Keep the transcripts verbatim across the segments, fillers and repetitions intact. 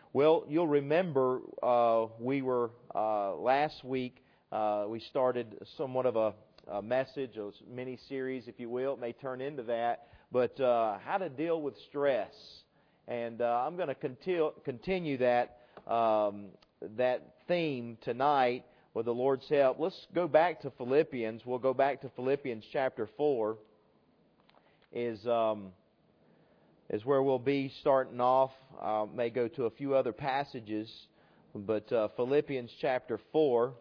Well, you'll remember uh, we were uh, last week. Uh, we started somewhat of a, a message, a mini series, if you will. It may turn into that, but uh, how to deal with stress. And uh, I'm going to continue continue that um, that theme tonight with the Lord's help. Let's go back to Philippians. We'll go back to Philippians chapter four. Is um, is where we'll be starting off. I may go to a few other passages, but uh, Philippians chapter four,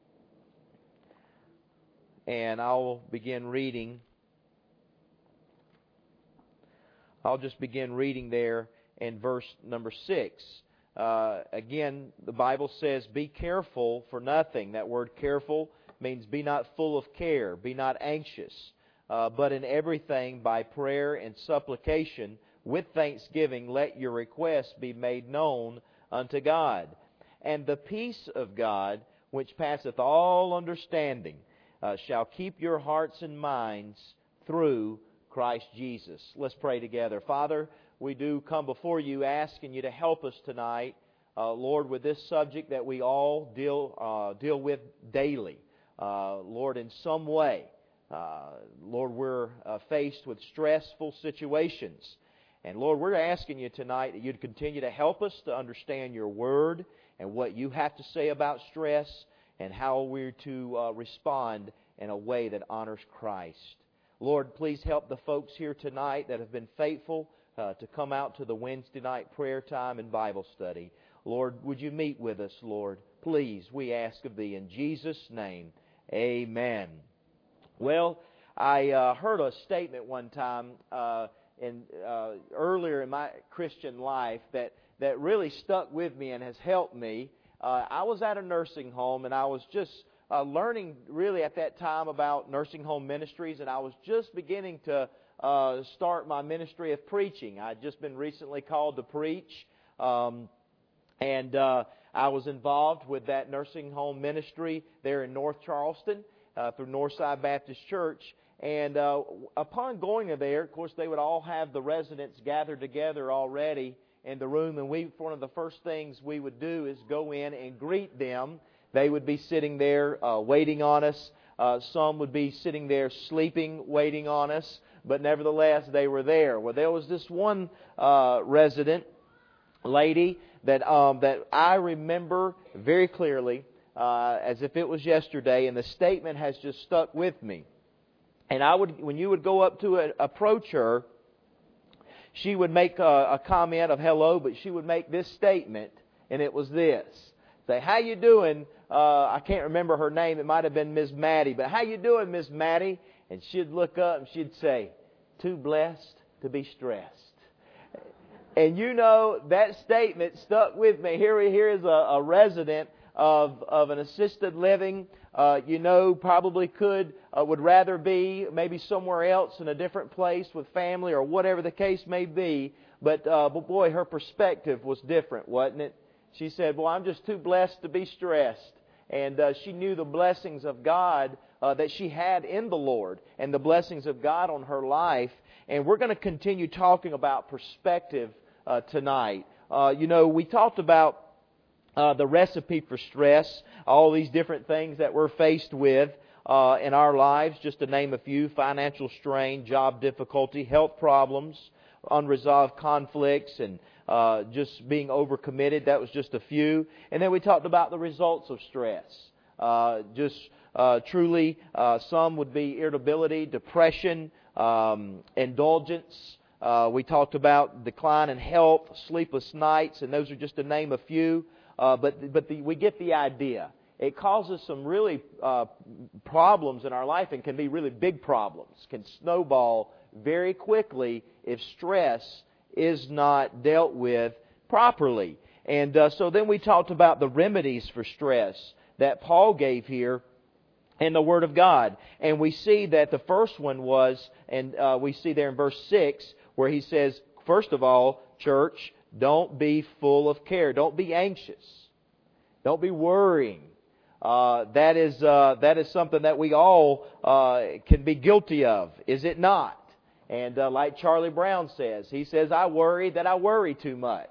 and I'll begin reading. I'll just begin reading there in verse number six. Uh, again, the Bible says, "Be careful for nothing." That word "careful" means be not full of care, be not anxious, uh, but in everything by prayer and supplication with thanksgiving let your requests be made known unto God. And the peace of God, which passeth all understanding, uh, shall keep your hearts and minds through Christ Jesus. Let's pray together. Father, we do come before you asking you to help us tonight, uh, Lord, with this subject that we all deal uh, deal with daily. Uh, Lord, in some way, uh, Lord, we're uh, faced with stressful situations. And Lord, we're asking you tonight that you'd continue to help us to understand your Word and what you have to say about stress and how we're to uh, respond in a way that honors Christ. Lord, please help the folks here tonight that have been faithful uh, to come out to the Wednesday night prayer time and Bible study. Lord, would you meet with us, Lord? Please, we ask of Thee in Jesus' name. Amen. Well, I uh, heard a statement one time uh, in uh, earlier in my Christian life that, that really stuck with me and has helped me. Uh, I was at a nursing home, and I was just uh, learning really at that time about nursing home ministries, and I was just beginning to uh, start my ministry of preaching. I'd just been recently called to preach, um, and uh, I was involved with that nursing home ministry there in North Charleston uh, through Northside Baptist Church. And uh, upon going to there, of course, they would all have the residents gathered together already in the room. And we, one of the first things we would do is go in and greet them. They would be sitting there uh, waiting on us. Uh, some would be sitting there sleeping, waiting on us. But nevertheless, they were there. Well, there was this one uh, resident lady that um, that I remember very clearly, uh, as if it was yesterday. And the statement has just stuck with me. And I would, when you would go up to a, approach her, she would make a, a comment of hello, but she would make this statement, and it was this: say, "How you doing?" Uh, I can't remember her name. It might have been Miss Maddie, but "How you doing, Miss Maddie?" And she'd look up and she'd say, "Too blessed to be stressed." And you know, that statement stuck with me. Here, here is a, a resident of of an assisted living. Uh, you know, probably could, uh, would rather be maybe somewhere else in a different place with family or whatever the case may be. But, uh, but boy, her perspective was different, wasn't it? She said, "Well, I'm just too blessed to be stressed." And uh, she knew the blessings of God uh, that she had in the Lord and the blessings of God on her life. And we're going to continue talking about perspective uh, tonight. Uh, you know, we talked about Uh, the recipe for stress, all these different things that we're faced with uh, in our lives, just to name a few: financial strain, job difficulty, health problems, unresolved conflicts, and uh, just being overcommitted. That was just a few. And then we talked about the results of stress. Uh, just uh, truly, uh, some would be irritability, depression, um, indulgence. Uh, we talked about decline in health, sleepless nights, and those are just to name a few. Uh, but but the, we get the idea. It causes some really uh, problems in our life, and can be really big problems. Can snowball very quickly if stress is not dealt with properly. And uh, so then we talked about the remedies for stress that Paul gave here in the Word of God. And we see that the first one was, and uh, we see there in verse six, where he says, first of all, church, don't be full of care. Don't be anxious. Don't be worrying. Uh, that is uh, that is something that we all uh, can be guilty of, is it not? And uh, like Charlie Brown says, he says, "I worry that I worry too much."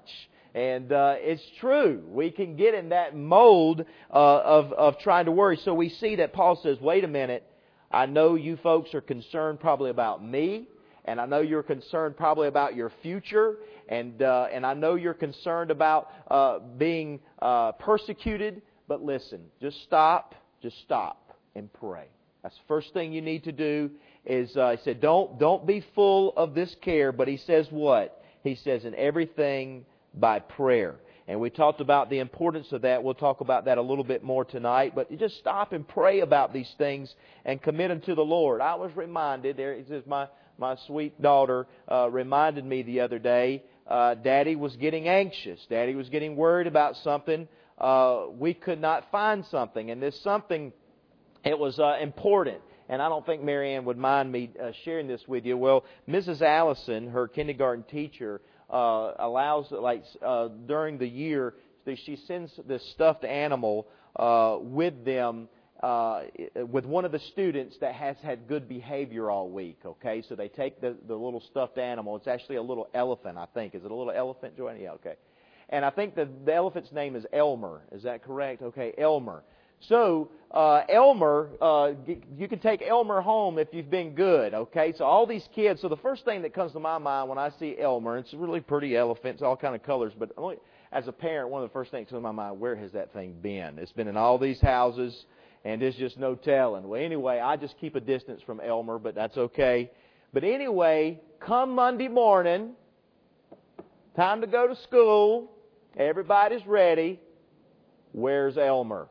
And uh, it's true. We can get in that mold uh, of, of trying to worry. So we see that Paul says, wait a minute, I know you folks are concerned probably about me, and I know you're concerned probably about your future, and uh, and I know you're concerned about uh, being uh, persecuted, but listen, just stop, just stop and pray. That's the first thing you need to do. Is uh, he said, don't, don't be full of this care, but he says what? He says, in everything by prayer. And we talked about the importance of that. We'll talk about that a little bit more tonight. But you just stop and pray about these things and commit them to the Lord. I was reminded, there it says my, my sweet daughter uh, reminded me the other day, uh, Daddy was getting anxious. Daddy was getting worried about something. Uh, we could not find something. And this something, it was uh, important. And I don't think Mary Ann would mind me uh, sharing this with you. Well, Missus Allison, her kindergarten teacher, Uh, allows, like, uh, during the year, she sends this stuffed animal uh, with them, uh, with one of the students that has had good behavior all week, okay? So they take the, the little stuffed animal. It's actually a little elephant, I think. Is it a little elephant, Joanna? Yeah, okay. And I think the, the elephant's name is Elmer. Is that correct? Okay, Elmer. So, uh, Elmer, uh, you can take Elmer home if you've been good, okay? So all these kids, so the first thing that comes to my mind when I see Elmer, it's a really pretty elephant, it's all kind of colors, but only, as a parent, one of the first things that comes to my mind, where has that thing been? It's been in all these houses, and there's just no telling. Well, anyway, I just keep a distance from Elmer, but that's okay. But anyway, come Monday morning, time to go to school, everybody's ready, where's Elmer?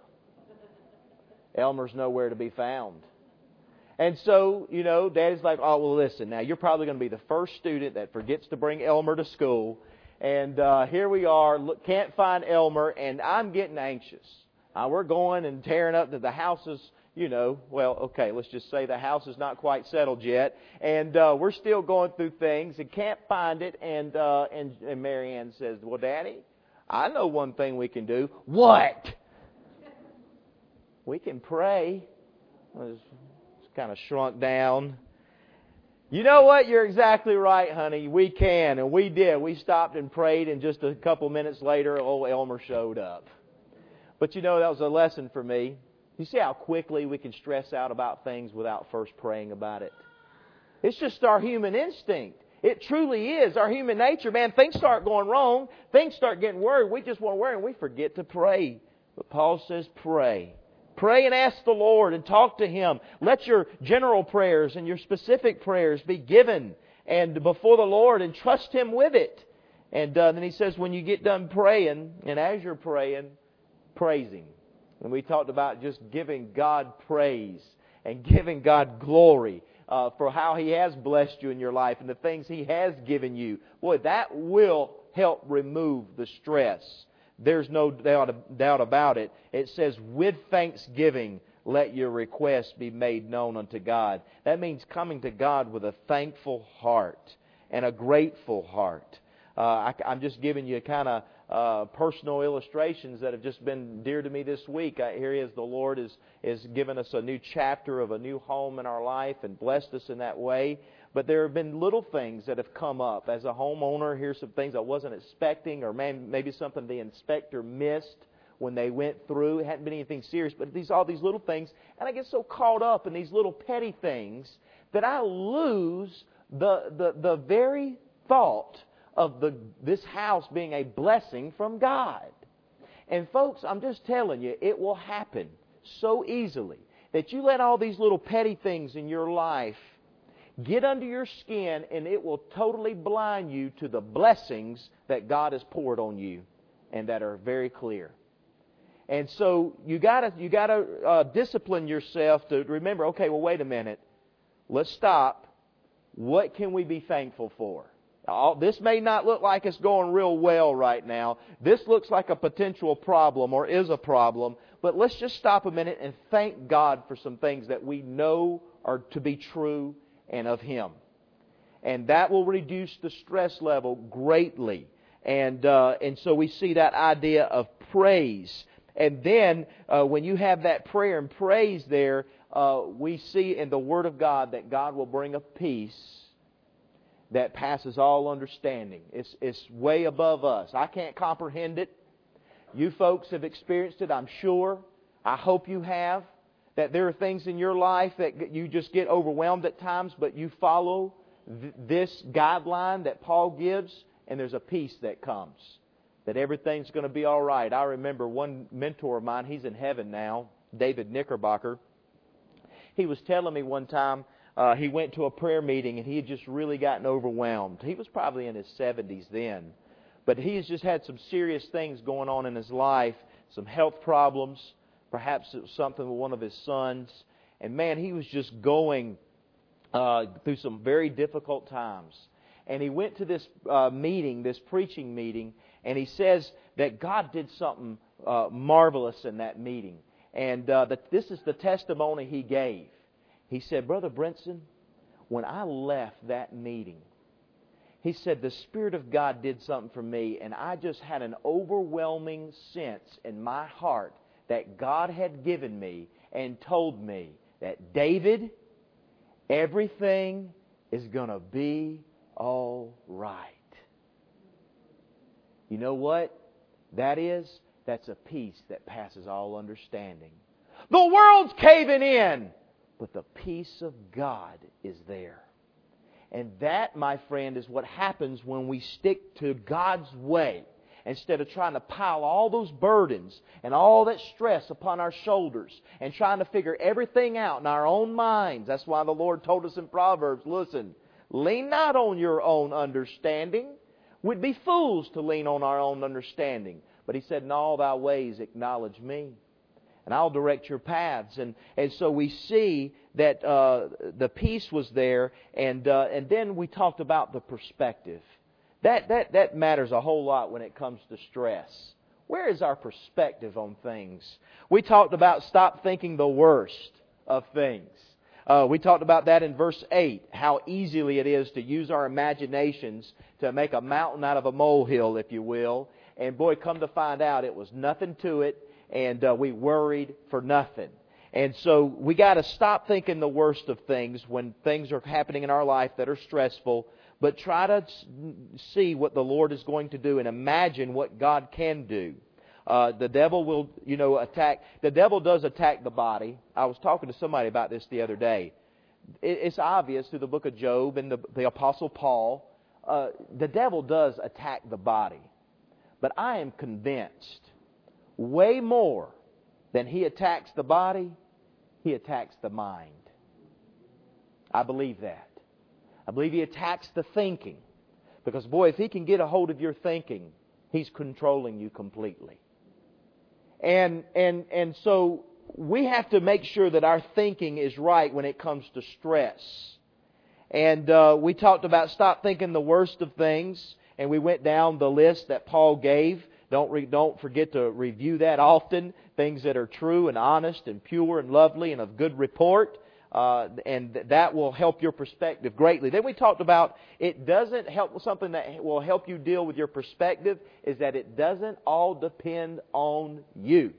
Elmer's nowhere to be found. And so, you know, Daddy's like, oh, well, listen, now you're probably going to be the first student that forgets to bring Elmer to school. And uh, here we are, look, can't find Elmer, and I'm getting anxious. Uh, we're going and tearing up the, the house is, you know, well, okay, let's just say the house is not quite settled yet. And uh, we're still going through things and can't find it. And, uh, and, and Mary Ann says, well, Daddy, I know one thing we can do. What? We can pray. It's kind of shrunk down. You know what? You're exactly right, honey. We can, and we did. We stopped and prayed, and just a couple minutes later, old Elmer showed up. But you know, that was a lesson for me. You see how quickly we can stress out about things without first praying about it? It's just our human instinct. It truly is our human nature. Man, things start going wrong. Things start getting worried. We just want to worry, and we forget to pray. But Paul says pray. Pray and ask the Lord and talk to Him. Let your general prayers and your specific prayers be given and before the Lord, and trust Him with it. And uh, then he says, when you get done praying, and as you're praying, praise Him. And we talked about just giving God praise and giving God glory uh, for how He has blessed you in your life and the things He has given you. Boy, that will help remove the stress. There's no doubt, doubt about it. It says, with thanksgiving, let your requests be made known unto God. That means coming to God with a thankful heart and a grateful heart. Uh, I, I'm just giving you kind of uh, personal illustrations that have just been dear to me this week. I, here he is, the Lord is, is given us a new chapter of a new home in our life and blessed us in that way. But there have been little things that have come up. As a homeowner, here's some things I wasn't expecting, or maybe something the inspector missed when they went through. It hadn't been anything serious, but these all these little things. And I get so caught up in these little petty things that I lose the the, the very thought of the this house being a blessing from God. And folks, I'm just telling you, it will happen so easily that you let all these little petty things in your life get under your skin, and it will totally blind you to the blessings that God has poured on you and that are very clear. And so you gotta you gotta uh, discipline yourself to remember. Okay, well, wait a minute. Let's stop. What can we be thankful for? All, this may not look like it's going real well right now. This looks like a potential problem or is a problem. But let's just stop a minute and thank God for some things that we know are to be true and of Him. And that will reduce the stress level greatly. And uh, and so we see that idea of praise. And then uh, when you have that prayer and praise there, uh, we see in the Word of God that God will bring a peace that passes all understanding. It's, it's way above us. I can't comprehend it. You folks have experienced it, I'm sure. I hope you have. That there are things in your life that you just get overwhelmed at times, but you follow th- this guideline that Paul gives, and there's a peace that comes. That everything's going to be all right. I remember one mentor of mine, he's in heaven now, David Knickerbocker. He was telling me one time, uh, he went to a prayer meeting and he had just really gotten overwhelmed. He was probably in his seventies then. But he's just had some serious things going on in his life, some health problems. Perhaps it was something with one of his sons. And man, he was just going uh, through some very difficult times. And he went to this uh, meeting, this preaching meeting, and he says that God did something uh, marvelous in that meeting. And uh, that this is the testimony he gave. He said, Brother Brinson, when I left that meeting, he said, the Spirit of God did something for me, and I just had an overwhelming sense in my heart that God had given me and told me that, David, everything is going to be all right. You know what that is? That's a peace that passes all understanding. The world's caving in, but the peace of God is there. And that, my friend, is what happens when we stick to God's way. Instead of trying to pile all those burdens and all that stress upon our shoulders and trying to figure everything out in our own minds. That's why the Lord told us in Proverbs, listen, lean not on your own understanding. We'd be fools to lean on our own understanding. But He said, in all thy ways acknowledge me, and I'll direct your paths. And, and so we see that uh, the peace was there, and uh, and then we talked about the perspective. That, that, that matters a whole lot when it comes to stress. Where is our perspective on things? We talked about stop thinking the worst of things. Uh, we talked about that in verse eight, how easily it is to use our imaginations to make a mountain out of a molehill, if you will. And boy, come to find out, it was nothing to it, and uh, we worried for nothing. And so we got to stop thinking the worst of things when things are happening in our life that are stressful, but try to see what the Lord is going to do and imagine what God can do. Uh, the devil will, you know, attack. The devil does attack the body. I was talking to somebody about this the other day. It, it's obvious through the book of Job and the, the Apostle Paul. Uh, the devil does attack the body. But I am convinced way more than he attacks the body, he attacks the mind. I believe that. I believe he attacks the thinking. Because, boy, if he can get a hold of your thinking, he's controlling you completely. And and and so we have to make sure that our thinking is right when it comes to stress. And uh, we talked about stop thinking the worst of things. And we went down the list that Paul gave. Don't re, don't forget to review that often. Things that are true and honest and pure and lovely and of good report. Uh, and that will help your perspective greatly. Then we talked about it doesn't help, something that will help you deal with your perspective is that it doesn't all depend on you.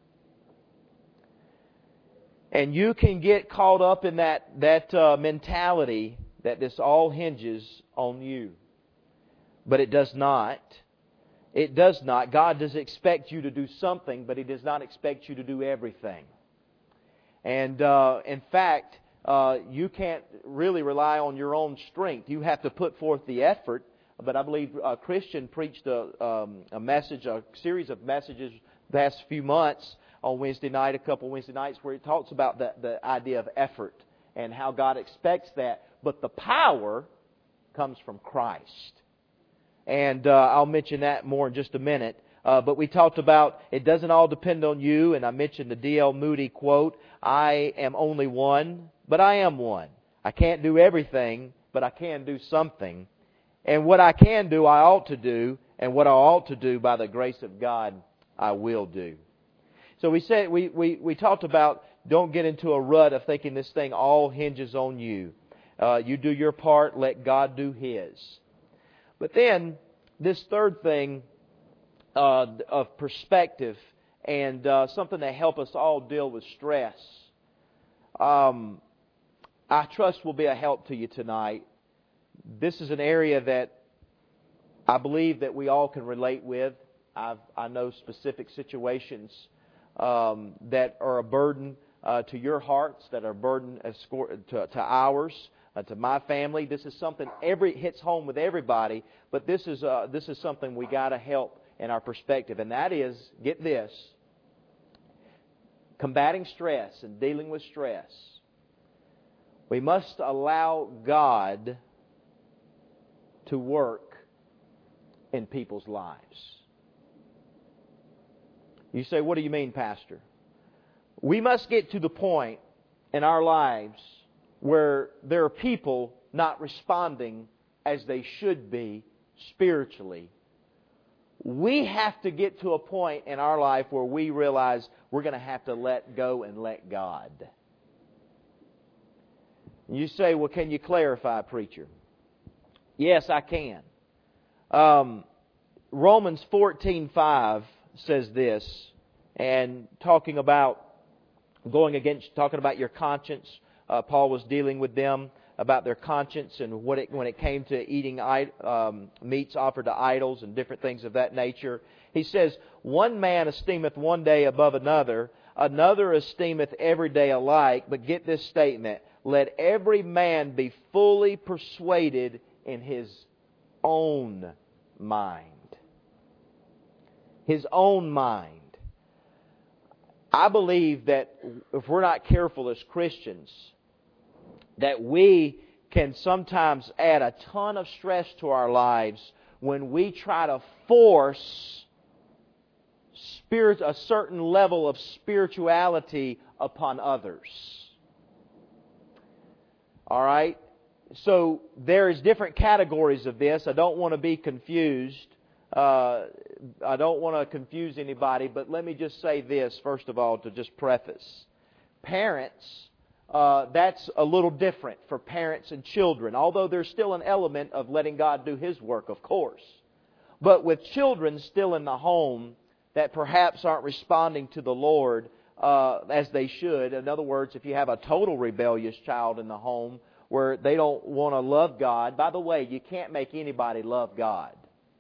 And you can get caught up in that, that uh, mentality that this all hinges on you. But it does not. It does not. God does expect you to do something, but He does not expect you to do everything. And uh, in fact, uh, you can't really rely on your own strength. You have to put forth the effort. But I believe uh, Christian preached a, um, a message, a series of messages the past few months on Wednesday night, a couple Wednesday nights, where he talks about the, the idea of effort and how God expects that. But the power comes from Christ. And uh, I'll mention that more in just a minute. Uh, but we talked about it doesn't all depend on you, and I mentioned the D L Moody quote, I am only one, but I am one. I can't do everything, but I can do something. And what I can do, I ought to do, and what I ought to do by the grace of God, I will do. So we said we, we, we talked about don't get into a rut of thinking this thing all hinges on you. Uh, you do your part, let God do His. But then, this third thing uh, of perspective and uh, something that help us all deal with stress, um, I trust will be a help to you tonight. this is an area that I believe that we all can relate with. I've, I know specific situations um, that are a burden uh, to your hearts, that are a burden as score, to, to ours, uh, to my family. This is something every hits home with everybody, but this is uh, this is something we got to help in our perspective, and that is, get this, combating stress and dealing with stress. We must allow God to work in people's lives. You say, what do you mean, Pastor? We must get to the point in our lives where there are people not responding as they should be spiritually. We have to get to a point in our life where we realize we're going to have to let go and let God. You say, well, can you clarify, preacher? Yes, I can. Um, Romans fourteen five says this, and talking about going against, talking about your conscience. Uh, Paul was dealing with them about their conscience and what it, when it came to eating um, meats offered to idols and different things of that nature. He says, one man esteemeth one day above another, another esteemeth every day alike. But get this statement, let every man be fully persuaded in his own mind. His own mind. I believe that if we're not careful as Christians, that we can sometimes add a ton of stress to our lives when we try to force spirit, a certain level of spirituality upon others. All right? So there's different categories of this. I don't want to be confused. Uh, I don't want to confuse anybody, but let me just say this, first of all, to just preface. Parents, uh, that's a little different for parents and children, although there's still an element of letting God do His work, of course. But with children still in the home that perhaps aren't responding to the Lord uh, as they should, in other words, if you have a total rebellious child in the home where they don't want to love God, by the way, you can't make anybody love God.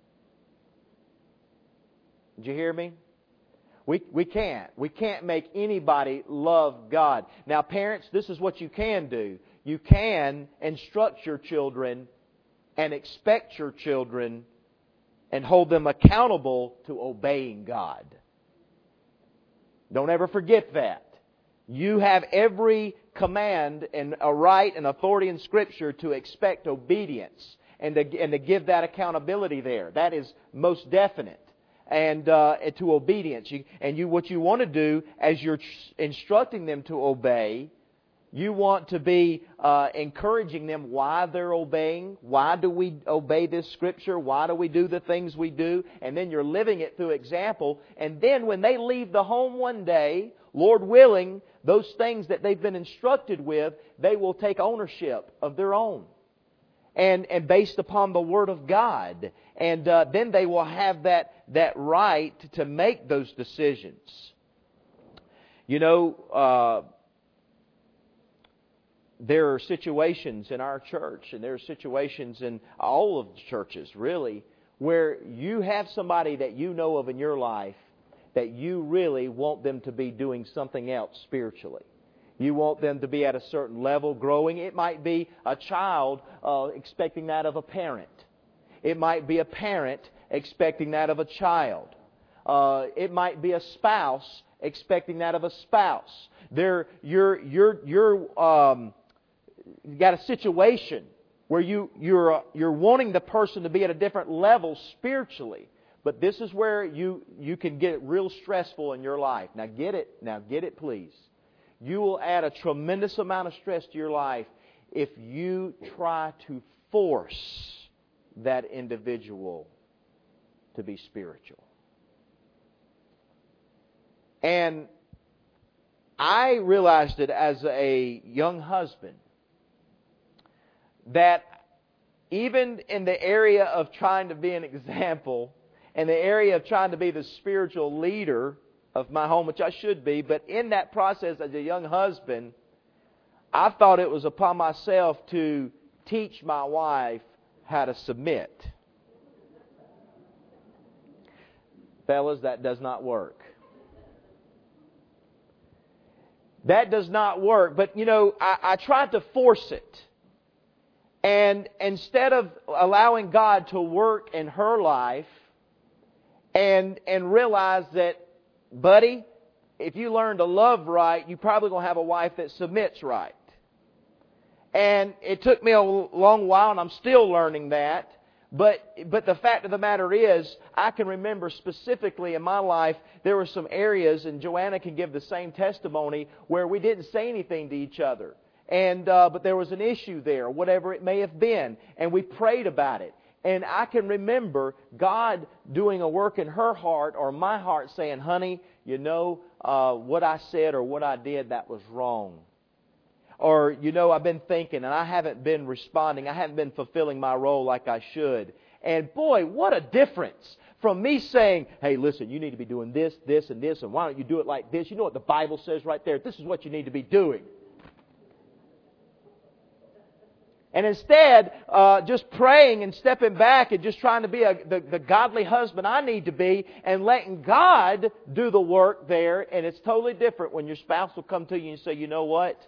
Did you hear me? We we can't. We can't make anybody love God. Now, parents, this is what you can do. You can instruct your children and expect your children and hold them accountable to obeying God. Don't ever forget that. You have every command and a right and authority in Scripture to expect obedience and to, and to give that accountability there. That is most definite. And uh, to obedience. You, and you, what you want to do as you're instructing them to obey, you want to be uh, encouraging them why they're obeying. Why do we obey this Scripture? Why do we do the things we do? And then you're living it through example. And then when they leave the home one day, Lord willing, those things that they've been instructed with, they will take ownership of their own. And, and based upon the Word of God. And uh, then they will have that, that right to make those decisions. You know, uh, there are situations in our church, and there are situations in all of the churches, really, where you have somebody that you know of in your life that you really want them to be doing something else spiritually. You want them to be at a certain level, growing. It might be a child uh, expecting that of a parent. It might be a parent expecting that of a child. Uh, it might be a spouse expecting that of a spouse. There, you're you're you're um, you got a situation where you you're uh, you're wanting the person to be at a different level spiritually. But this is where you you can get real stressful in your life. Now get it. Now get it, please. You will add a tremendous amount of stress to your life if you try to force that individual to be spiritual. And I realized it as a young husband that even in the area of trying to be an example, in the area of trying to be the spiritual leader of my home, which I should be, but in that process as a young husband, I thought it was upon myself to teach my wife how to submit. Fellas, that does not work. That does not work. But, you know, I, I tried to force it. And instead of allowing God to work in her life and and realize that, buddy, if you learn to love right, you're probably going to have a wife that submits right. And it took me a long while, and I'm still learning that. But but the fact of the matter is, I can remember specifically in my life, there were some areas, and Joanna can give the same testimony, where we didn't say anything to each other. And uh, but there was an issue there, whatever it may have been, and we prayed about it. And I can remember God doing a work in her heart or my heart saying, honey, you know, uh, what I said or what I did, that was wrong. Or, you know, I've been thinking and I haven't been responding. I haven't been fulfilling my role like I should. And boy, what a difference from me saying, hey, listen, you need to be doing this, this, and this, and why don't you do it like this? You know what the Bible says right there? This is what you need to be doing. And instead, uh, just praying and stepping back and just trying to be a, the, the godly husband I need to be and letting God do the work there. And it's totally different when your spouse will come to you and say, you know what?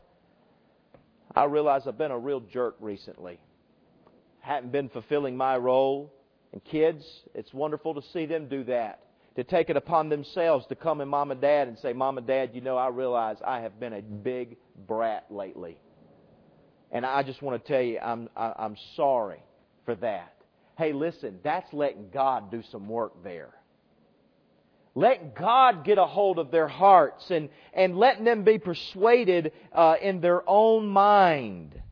I realize I've been a real jerk recently. Haven't been fulfilling my role. And kids, it's wonderful to see them do that. To take it upon themselves to come to Mom and Dad and say, Mom and Dad, you know, I realize I have been a big brat lately. And I just want to tell you, I'm I'm sorry for that. Hey, listen, that's letting God do some work there. Let God get a hold of their hearts and, and letting them be persuaded uh, in their own mind.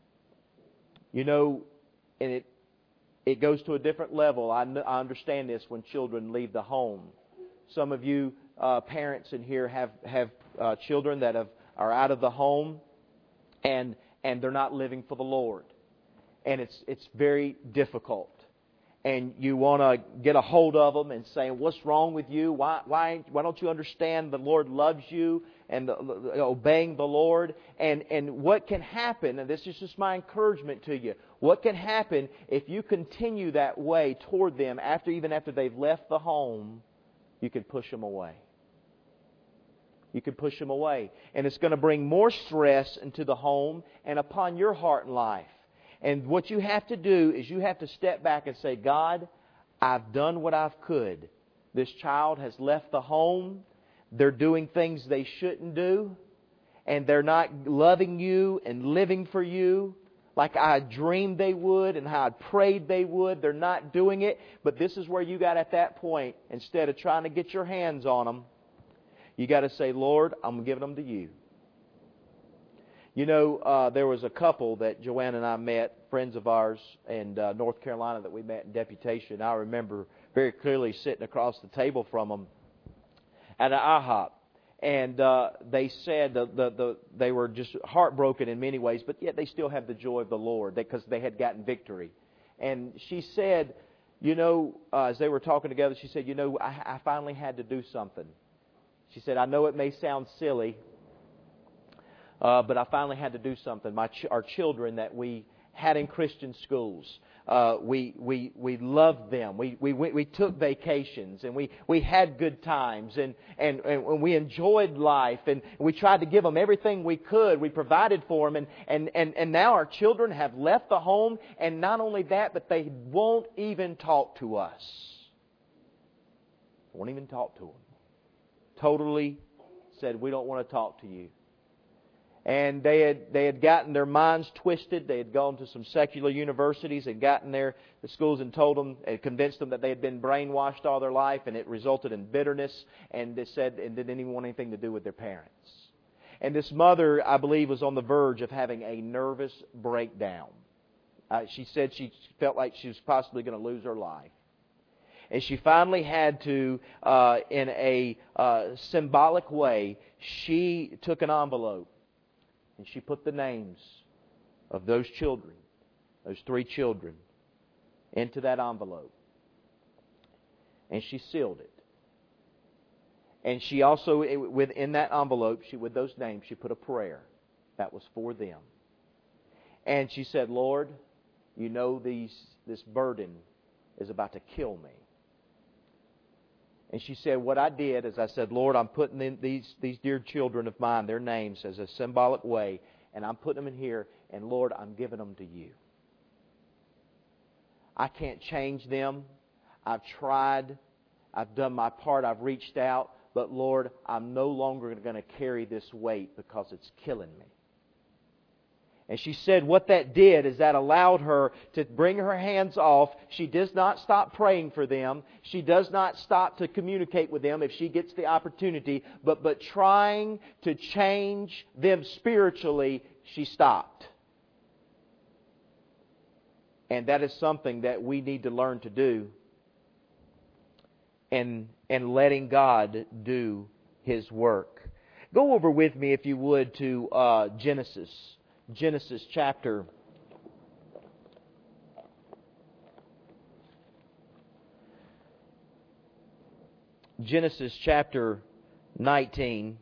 You know, and it it goes to a different level. I, I understand this when children leave the home. Some of you uh, parents in here have, have uh, children that have, are out of the home and and they're not living for the Lord. And it's it's very difficult. And you want to get a hold of them and say, what's wrong with you? Why why why don't you understand the Lord loves you and the, obeying the Lord? And and what can happen, and this is just my encouragement to you, what can happen if you continue that way toward them after even after they've left the home, you can push them away. You can push them away. And it's going to bring more stress into the home and upon your heart and life. And what you have to do is you have to step back and say, God, I've done what I could. This child has left the home. They're doing things they shouldn't do. And they're not loving you and living for you like I dreamed they would and how I prayed they would. They're not doing it. But this is where you got at that point, instead of trying to get your hands on them, you got to say, Lord, I'm giving them to you. You know, uh, there was a couple that Joanne and I met, friends of ours in uh, North Carolina that we met in deputation. I remember very clearly sitting across the table from them at an I hop. And uh, they said the, the, the, they were just heartbroken in many ways, but yet they still have the joy of the Lord because they had gotten victory. And she said, you know, uh, as they were talking together, she said, you know, I, I finally had to do something. She said, I know it may sound silly, uh, but I finally had to do something. My ch- our children that we had in Christian schools, uh, we we we loved them. We we we took vacations and we, we had good times and, and and we enjoyed life and we tried to give them everything we could. We provided for them and and and and now our children have left the home, and not only that, but they won't even talk to us. Won't even talk to them. Totally said, we don't want to talk to you. And they had they had gotten their minds twisted. They had gone to some secular universities and gotten there, the schools, and told them, and convinced them that they had been brainwashed all their life, and it resulted in bitterness. And they said, and didn't even want anything to do with their parents. And this mother, I believe, was on the verge of having a nervous breakdown. Uh, she said she felt like she was possibly going to lose her life. And she finally had to, uh, in a uh, symbolic way, she took an envelope and she put the names of those children, those three children, into that envelope. And she sealed it. And she also, within that envelope, she with those names, she put a prayer that was for them. And she said, Lord, you know these this burden is about to kill me. And she said, what I did is I said, Lord, I'm putting in these, these dear children of mine, their names as a symbolic way, and I'm putting them in here, and Lord, I'm giving them to you. I can't change them. I've tried. I've done my part. I've reached out. But Lord, I'm no longer going to carry this weight because it's killing me. And she said what that did is that allowed her to bring her hands off. She does not stop praying for them. She does not stop to communicate with them if she gets the opportunity. But, but trying to change them spiritually, she stopped. And that is something that we need to learn to do. And, and letting God do His work. Go over with me, if you would, to uh, Genesis. Genesis chapter Genesis chapter nineteen.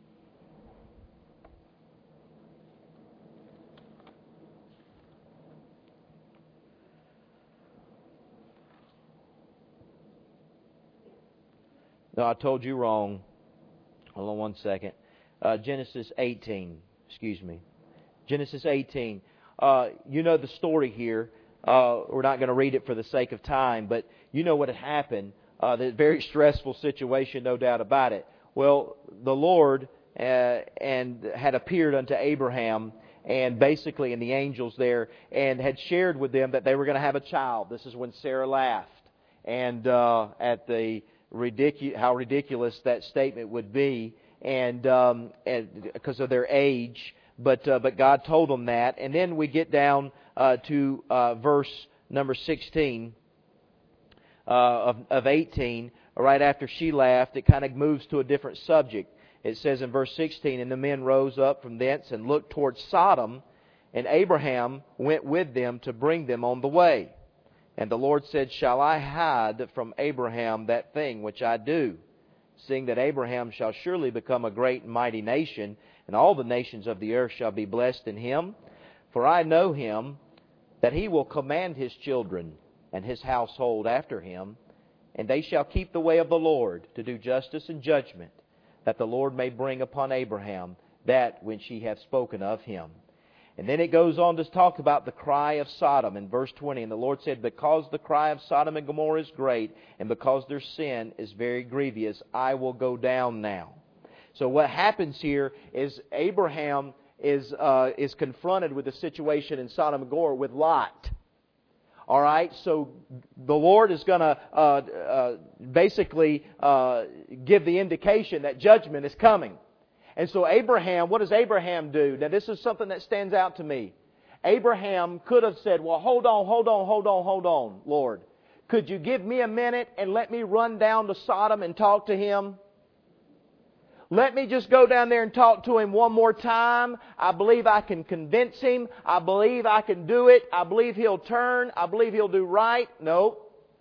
No, I told you wrong. Hold on one second. Uh, Genesis eighteen. Excuse me. Genesis eighteen. Uh, you know the story here. Uh, we're not going to read it for the sake of time, but you know what had happened. Uh, the very stressful situation, no doubt about it. Well, the Lord uh, and had appeared unto Abraham and basically and the angels there and had shared with them that they were going to have a child. This is when Sarah laughed and uh, at the ridicu- how ridiculous that statement would be, and um, and because of their age. But uh, but God told them that. And then we get down uh, to uh, verse number sixteen uh, of, of eighteen. Right after she laughed, it kind of moves to a different subject. It says in verse sixteen, and the men rose up from thence and looked towards Sodom, and Abraham went with them to bring them on the way. And the Lord said, shall I hide from Abraham that thing which I do? Seeing that Abraham shall surely become a great and mighty nation, and all the nations of the earth shall be blessed in him. For I know him, that he will command his children and his household after him, and they shall keep the way of the Lord, to do justice and judgment, that the Lord may bring upon Abraham that which he hath spoken of him. And then it goes on to talk about the cry of Sodom in verse twenty. And the Lord said, because the cry of Sodom and Gomorrah is great, and because their sin is very grievous, I will go down now. So what happens here is Abraham is uh, is confronted with the situation in Sodom and Gomorrah with Lot. All right, so the Lord is going to uh, uh, basically uh, give the indication that judgment is coming. And so Abraham, what does Abraham do? Now this is something that stands out to me. Abraham could have said, well, hold on, hold on, hold on, hold on, Lord. Could you give me a minute and let me run down to Sodom and talk to him? Let me just go down there and talk to him one more time. I believe I can convince him. I believe I can do it. I believe he'll turn. I believe he'll do right. No.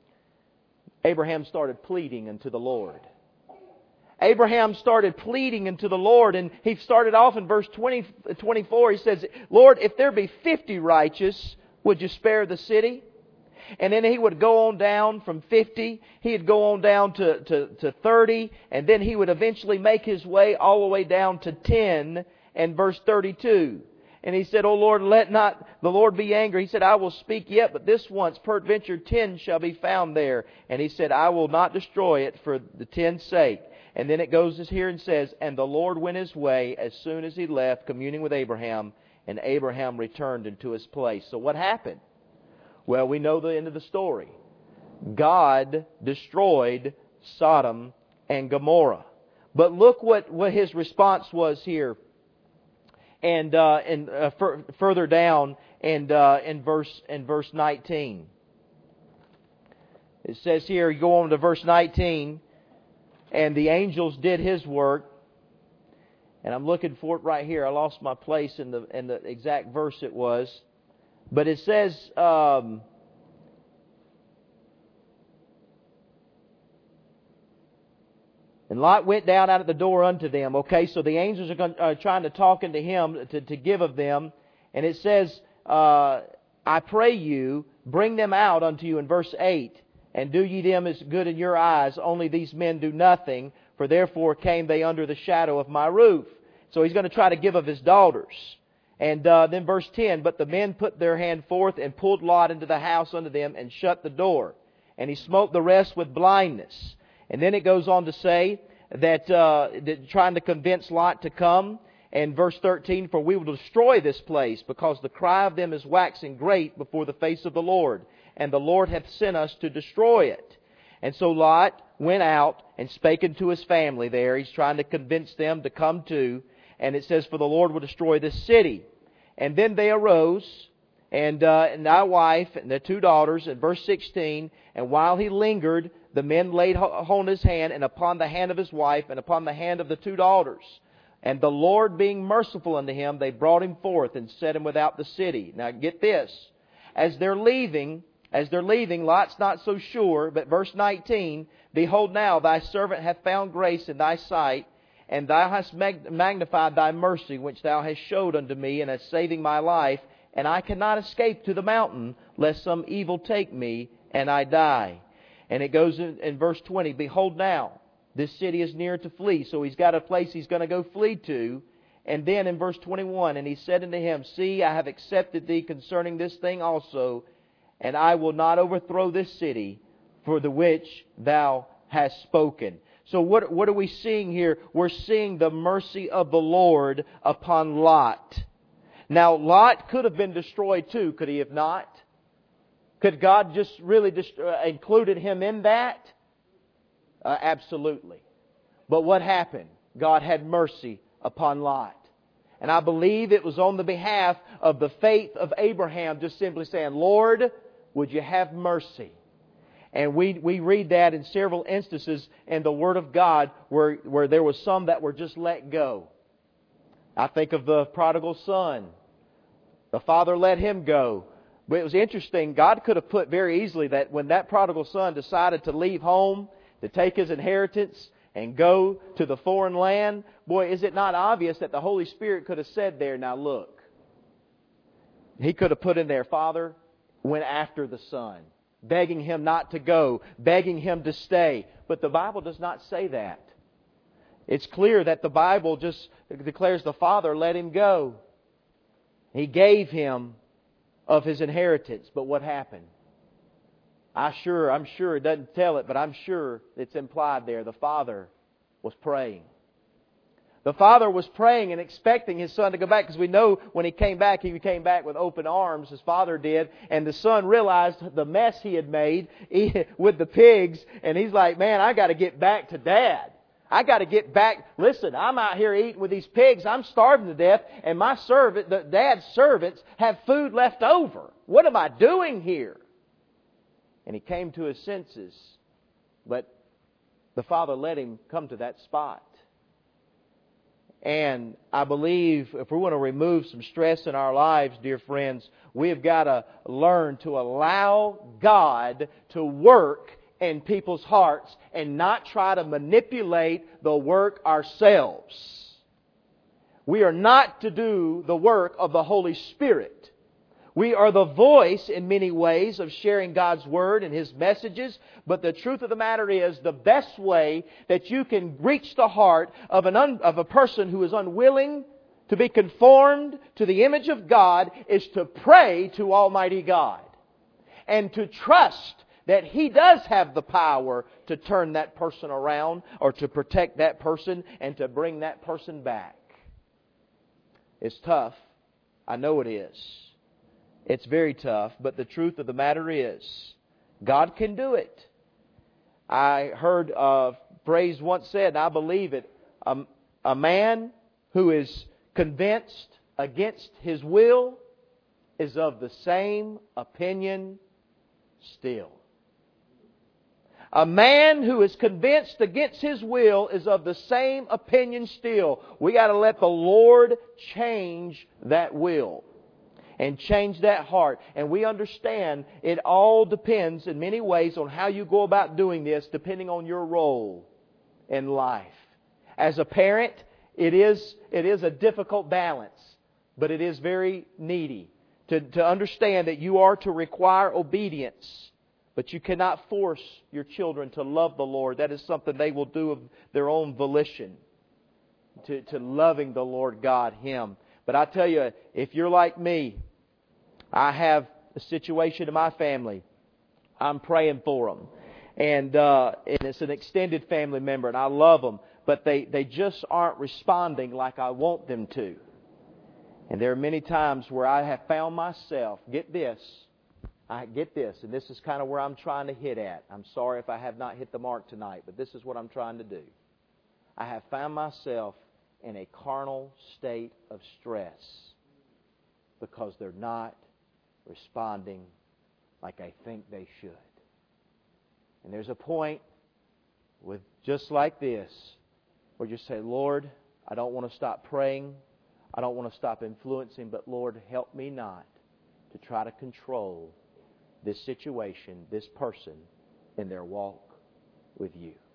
Abraham started pleading unto the Lord. Abraham started pleading unto the Lord, and he started off in verse twenty, twenty-four. He says, Lord, if there be fifty righteous, would you spare the city? And then he would go on down from fifty. He'd go on down to, to, to thirty. And then he would eventually make his way all the way down to ten and verse thirty-two. And he said, O Lord, let not the Lord be angry. He said, I will speak yet, but this once, peradventure ten shall be found there. And he said, I will not destroy it for the ten's sake. And then it goes here and says, and the Lord went his way as soon as he left, communing with Abraham, and Abraham returned into his place. So what happened? Well, we know the end of the story. God destroyed Sodom and Gomorrah. But look what, what his response was here. And uh, and uh, f- further down and uh, in verse in verse nineteen. It says here, you go on to verse nineteen, and the angels did his work. And I'm looking for it right here. I lost my place in the in the exact verse it was. But it says, um, and Lot went down out of the door unto them. Okay, so the angels are, going, are trying to talk into him to, to give of them. And it says, uh, I pray you, bring them out unto you in verse eight, and do ye them as good in your eyes, only these men do nothing, for therefore came they under the shadow of my roof. So he's going to try to give of his daughters. And uh, then verse ten, but the men put their hand forth and pulled Lot into the house unto them and shut the door. And he smote the rest with blindness. And then it goes on to say that, uh, that trying to convince Lot to come. And verse thirteen, for we will destroy this place, because the cry of them is waxing great before the face of the Lord. And the Lord hath sent us to destroy it. And so Lot went out and spake unto his family there. He's trying to convince them to come to. And it says, for the Lord will destroy this city. And then they arose, and, uh, and thy wife and their two daughters, in verse sixteen, and while he lingered, the men laid hold on his hand, and upon the hand of his wife, and upon the hand of the two daughters. And the Lord being merciful unto him, they brought him forth and set him without the city. Now get this. As they're leaving, as they're leaving, Lot's not so sure, but verse nineteen, behold now, thy servant hath found grace in thy sight, and thou hast magnified thy mercy, which thou hast showed unto me, and hast saving my life, and I cannot escape to the mountain, lest some evil take me, and I die. And it goes in, in verse twenty, behold now, this city is near to flee. So he's got a place he's going to go flee to. And then in verse twenty-one, and he said unto him, see, I have accepted thee concerning this thing also, and I will not overthrow this city for the which thou hast spoken. So what, what are we seeing here? We're seeing the mercy of the Lord upon Lot. Now, Lot could have been destroyed too, could he have not? Could God just really dist- uh, included him in that? Uh, absolutely. But what happened? God had mercy upon Lot. And I believe it was on the behalf of the faith of Abraham, just simply saying, Lord, would you have mercy? And we, we read that in several instances in the Word of God where, where there was some that were just let go. I think of the prodigal son. The father let him go. But it was interesting, God could have put very easily that when that prodigal son decided to leave home, to take his inheritance and go to the foreign land, boy, is it not obvious that the Holy Spirit could have said there, now look. He could have put in there, Father went after the son, begging him not to go, begging him to stay. But the Bible does not say that. It's clear that the Bible just declares the Father let him go. He gave him of his inheritance. But what happened? I sure, I'm sure it doesn't tell it, but I'm sure it's implied there. The Father was praying. The Father was praying and expecting His Son to go back, because we know when He came back, He came back with open arms, His Father did, and the Son realized the mess He had made with the pigs, and He's like, man, I got to get back to Dad. I got to get back. Listen, I'm out here eating with these pigs. I'm starving to death, and my servant, the Dad's servants, have food left over. What am I doing here? And he came to his senses, but the Father let him come to that spot. And I believe if we want to remove some stress in our lives, dear friends, we have got to learn to allow God to work in people's hearts and not try to manipulate the work ourselves. We are not to do the work of the Holy Spirit. We are the voice in many ways of sharing God's Word and His messages, but the truth of the matter is the best way that you can reach the heart of an un, of a person who is unwilling to be conformed to the image of God is to pray to Almighty God and to trust that He does have the power to turn that person around or to protect that person and to bring that person back. It's tough. I know it is. It's very tough, but the truth of the matter is, God can do it. I heard a phrase once said, and I believe it, a, a man who is convinced against his will is of the same opinion still. A man who is convinced against his will is of the same opinion still. We got to let the Lord change that will and change that heart. And we understand it all depends in many ways on how you go about doing this, depending on your role in life. As a parent, it is, it is a difficult balance, but it is very needy To, to understand that you are to require obedience, but you cannot force your children to love the Lord. That is something they will do of their own volition, to, to loving the Lord God, Him. But I tell you, if you're like me, I have a situation in my family. I'm praying for them. And, uh, and it's an extended family member, and I love them. But they, they just aren't responding like I want them to. And there are many times where I have found myself, get this, I get this, and this is kind of where I'm trying to hit at. I'm sorry if I have not hit the mark tonight, but this is what I'm trying to do. I have found myself in a carnal state of stress because they're not responding like I think they should. And there's a point with just like this where you say, Lord, I don't want to stop praying. I don't want to stop influencing, but Lord, help me not to try to control this situation, this person, in their walk with You.